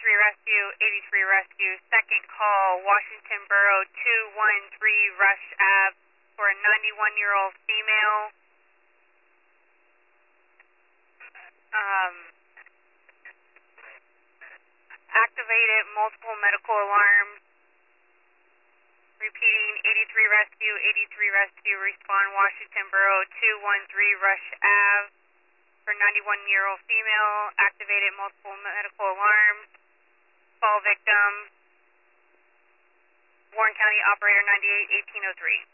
Rescue, 83 Rescue, second call, Washington Borough 213 Rush Ave for a 91-year-old female. Activated multiple medical alarms. Repeating, 83 Rescue, 83 Rescue, respond Washington Borough 213 Rush Ave for 91-year-old female. Activated multiple medical alarms. Call victim, Warren County Operator 98 1803.